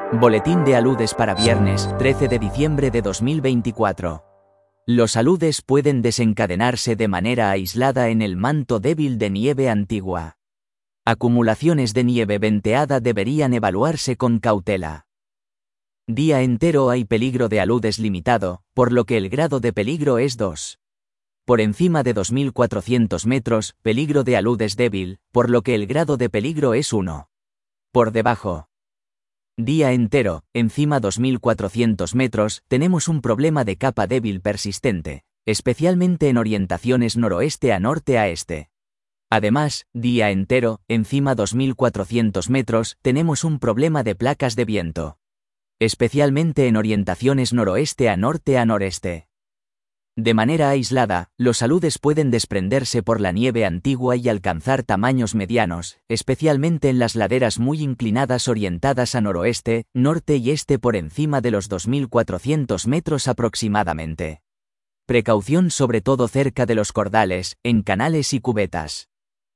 Boletín de aludes para viernes, 13 de diciembre de 2024. Los aludes pueden desencadenarse de manera aislada en el manto débil de nieve antigua. Acumulaciones de nieve venteada deberían evaluarse con cautela. Día entero hay peligro de aludes limitado, por lo que el grado de peligro es 2. Por encima de 2400 metros, peligro de aludes débil, por lo que el grado de peligro es 1. Por debajo. Día entero, encima 2400 metros, tenemos un problema de capa débil persistente, especialmente en orientaciones noroeste a norte a este. Además, día entero, encima 2400 metros, tenemos un problema de placas de viento, especialmente en orientaciones noroeste a norte a noreste. De manera aislada, los aludes pueden desprenderse por la nieve antigua y alcanzar tamaños medianos, especialmente en las laderas muy inclinadas orientadas a noroeste, norte y este por encima de los 2400 metros aproximadamente. Precaución sobre todo cerca de los cordales, en canales y cubetas.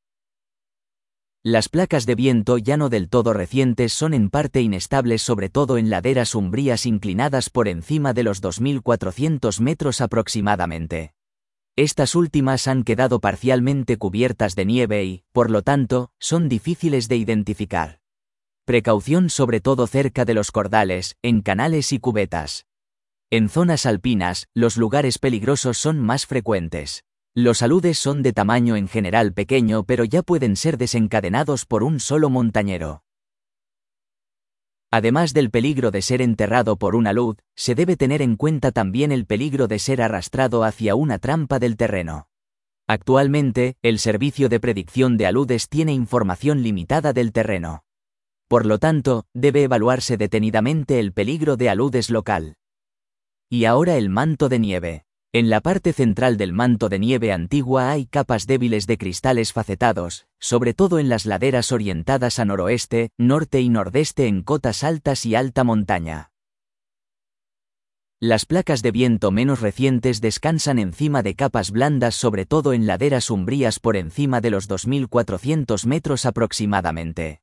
Las placas de viento ya no del todo recientes son en parte inestables sobre todo en laderas umbrías inclinadas por encima de los 2400 metros aproximadamente. Estas últimas han quedado parcialmente cubiertas de nieve y, por lo tanto, son difíciles de identificar. Precaución sobre todo cerca de los cordales, en canales y cubetas. En zonas alpinas, los lugares peligrosos son más frecuentes. Los aludes son de tamaño en general pequeño pero ya pueden ser desencadenados por un solo montañero. Además del peligro de ser enterrado por un alud, se debe tener en cuenta también el peligro de ser arrastrado hacia una trampa del terreno. Actualmente, el Servicio de Predicción de Aludes tiene información limitada del terreno. Por lo tanto, debe evaluarse detenidamente el peligro de aludes local. Y ahora el manto de nieve. En la parte central del manto de nieve antigua hay capas débiles de cristales facetados, sobre todo en las laderas orientadas a noroeste, norte y nordeste en cotas altas y alta montaña. Las placas de viento menos recientes descansan encima de capas blandas sobre todo en laderas umbrías por encima de los 2400 metros aproximadamente.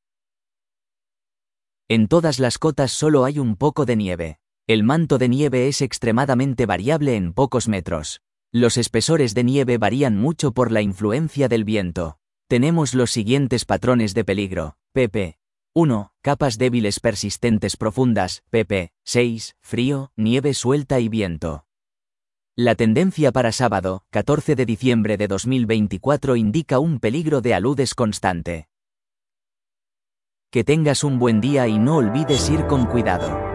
En todas las cotas solo hay un poco de nieve. El manto de nieve es extremadamente variable en pocos metros. Los espesores de nieve varían mucho por la influencia del viento. Tenemos los siguientes patrones de peligro. pp. 1. Capas débiles persistentes profundas. pp. 6. Frío, nieve suelta y viento. La tendencia para sábado, 14 de diciembre de 2024 indica un peligro de aludes constante. Que tengas un buen día y no olvides ir con cuidado.